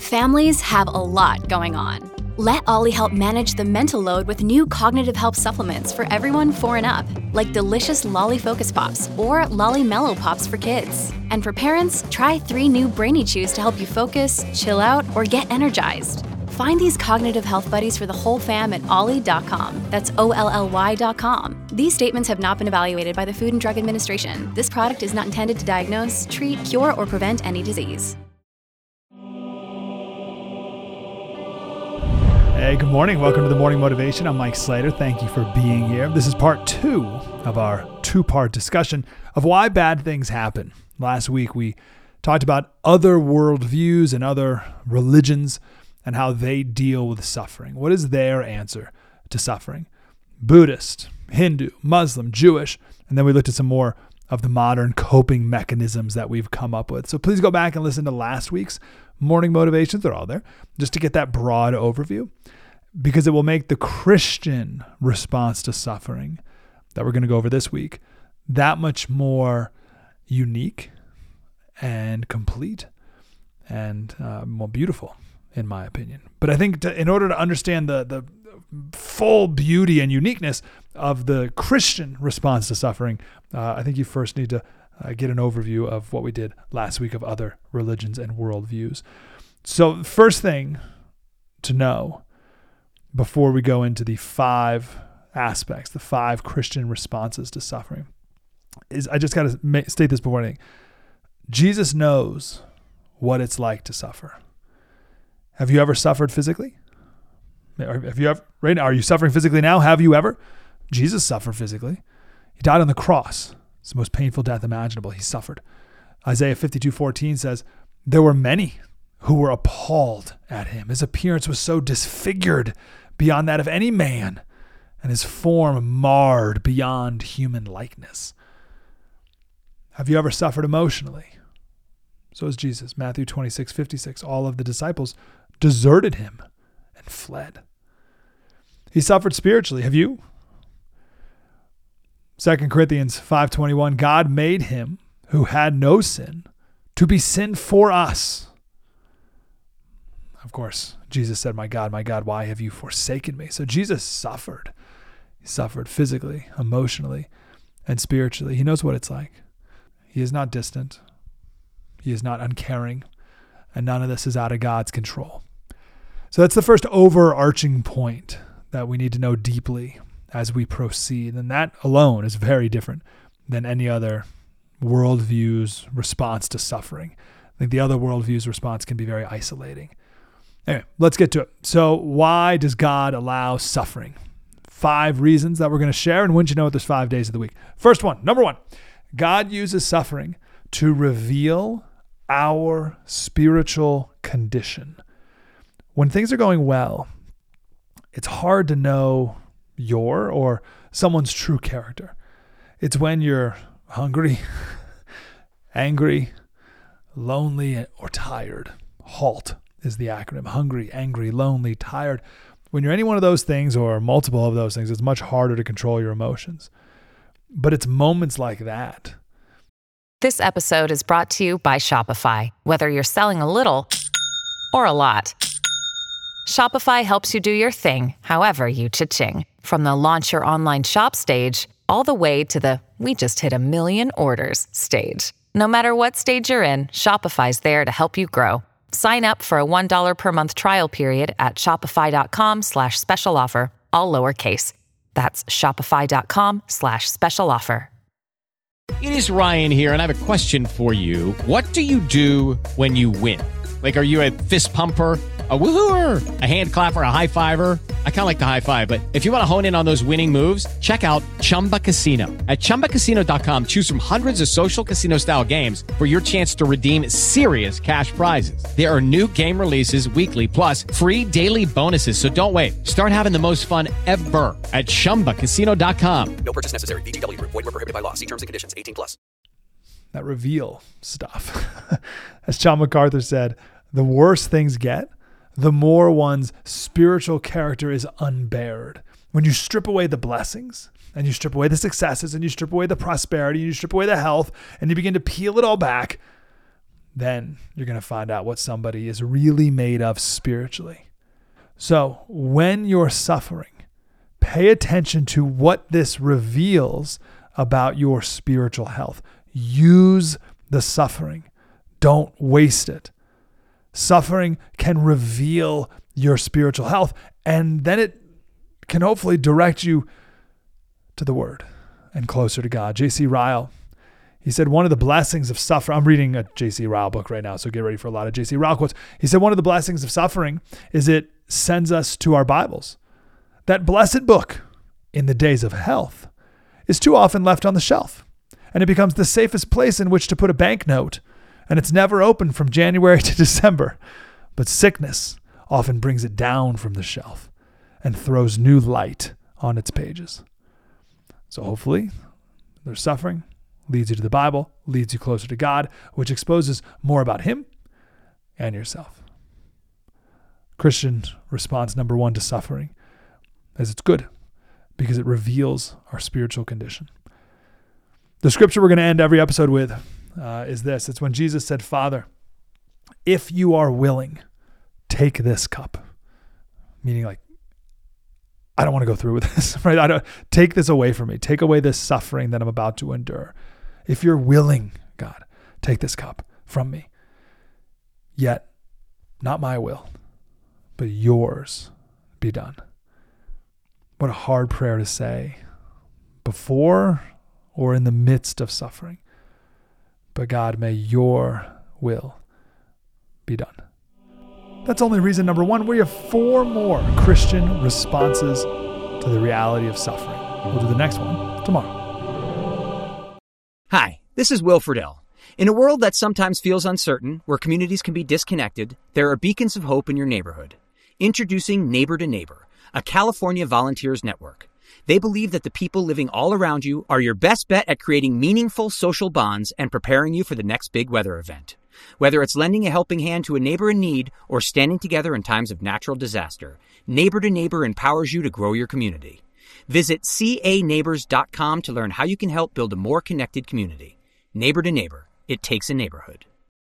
Families have a lot going on. Let Ollie help manage the mental load with new cognitive help supplements for everyone 4 and up, like delicious Lolly Focus Pops or Lolly Mellow Pops for kids. And for parents, try 3 new Brainy Chews to help you focus, chill out, or get energized. Find these cognitive health buddies for the whole fam at ollie.com. That's OLLY.com. These statements have not been evaluated by the Food and Drug Administration. This product is not intended to diagnose, treat, cure, or prevent any disease. Hey, good morning. Welcome to the Morning Motivation. I'm Mike Slater. Thank you for being here. This is part 2 of our 2-part discussion of why bad things happen. Last week, we talked about other worldviews and other religions and how they deal with suffering. What is their answer to suffering? Buddhist, Hindu, Muslim, Jewish, and then we looked at some more of the modern coping mechanisms that we've come up with. So please go back and listen to last week's Morning Motivations. They're all there, just to get that broad overview, because it will make the Christian response to suffering that we're going to go over this week that much more unique and complete and more beautiful, in my opinion. But I think in order to understand the full beauty and uniqueness of the Christian response to suffering, I think you first need to get an overview of what we did last week of other religions and worldviews. So the first thing to know before we go into the 5 aspects, the 5 Christian responses to suffering, is I just got to state this before anything. Jesus knows what it's like to suffer. Have you ever suffered physically? Have you ever, right now, are you suffering physically now? Have you ever? Jesus suffered physically. He died on the cross. It's the most painful death imaginable. He suffered. Isaiah 52:14 says, there were many who were appalled at him. His appearance was so disfigured beyond that of any man, and his form marred beyond human likeness. Have you ever suffered emotionally? So is Jesus. Matthew 26:56. All of the disciples deserted him and fled. He suffered spiritually. Have you? 2 Corinthians 5:21. God made him who had no sin to be sin for us. Of course, Jesus said, my God, why have you forsaken me? So Jesus suffered. He suffered physically, emotionally, and spiritually. He knows what it's like. He is not distant. He is not uncaring, and none of this is out of God's control. So that's the first overarching point that we need to know deeply as we proceed. And that alone is very different than any other worldview's response to suffering. I think the other worldview's response can be very isolating. Anyway, let's get to it. So why does God allow suffering? 5 reasons that we're going to share, and wouldn't you know it, there's 5 days of the week. First one, number 1, God uses suffering to reveal our spiritual condition. When things are going well, it's hard to know your or someone's true character. It's when you're hungry, angry, lonely, or tired. HALT is the acronym. Hungry, angry, lonely, tired. When you're any one of those things or multiple of those things, it's much harder to control your emotions. But it's moments like that. This episode is brought to you by Shopify. Whether you're selling a little or a lot, Shopify helps you do your thing, however you cha-ching. From the launch your online shop stage, all the way to the we just hit 1 million orders stage. No matter what stage you're in, Shopify's there to help you grow. Sign up for a $1 per month trial period at shopify.com/special offer, all lowercase. That's shopify.com/special offer. It is Ryan here, and I have a question for you. What do you do when you win? Like, are you a fist pumper, a woohooer, a hand clapper, a high fiver? I kind of like the high five, but if you want to hone in on those winning moves, check out Chumba Casino. At ChumbaCasino.com, choose from hundreds of social casino-style games for your chance to redeem serious cash prizes. There are new game releases weekly, plus free daily bonuses. So don't wait. Start having the most fun ever at ChumbaCasino.com. No purchase necessary. VGW. Void where prohibited by law. See terms and conditions. 18+. That reveal stuff. As John MacArthur said, the worse things get, the more one's spiritual character is unbared. When you strip away the blessings and you strip away the successes and you strip away the prosperity and you strip away the health and you begin to peel it all back, then you're going to find out what somebody is really made of spiritually. So when you're suffering, pay attention to what this reveals about your spiritual health. Use the suffering. Don't waste it. Suffering can reveal your spiritual health, and then it can hopefully direct you to the Word and closer to God. J.C. Ryle, he said one of the blessings of suffering, I'm reading a J.C. Ryle book right now, so get ready for a lot of J.C. Ryle quotes. He said one of the blessings of suffering is it sends us to our Bibles. That blessed book in the days of health is too often left on the shelf, and it becomes the safest place in which to put a banknote, and it's never opened from January to December. But sickness often brings it down from the shelf and throws new light on its pages. So hopefully there's suffering, leads you to the Bible, leads you closer to God, which exposes more about Him and yourself. Christian response number 1 to suffering is it's good because it reveals our spiritual condition. The scripture we're going to end every episode with is this. It's when Jesus said, Father, if you are willing, take this cup. Meaning like, I don't want to go through with this, right? Take this away from me. Take away this suffering that I'm about to endure. If you're willing, God, take this cup from me. Yet, not my will, but yours be done. What a hard prayer to say before or in the midst of suffering. But God, may your will be done. That's only reason number 1. We have 4 more Christian responses to the reality of suffering. We'll do the next one tomorrow. Hi, this is Will Friedle. In a world that sometimes feels uncertain, where communities can be disconnected, there are beacons of hope in your neighborhood. Introducing Neighbor to Neighbor, a California volunteers network. They believe that the people living all around you are your best bet at creating meaningful social bonds and preparing you for the next big weather event. Whether it's lending a helping hand to a neighbor in need or standing together in times of natural disaster, Neighbor to Neighbor empowers you to grow your community. Visit caneighbors.com to learn how you can help build a more connected community. Neighbor to Neighbor. It takes a neighborhood.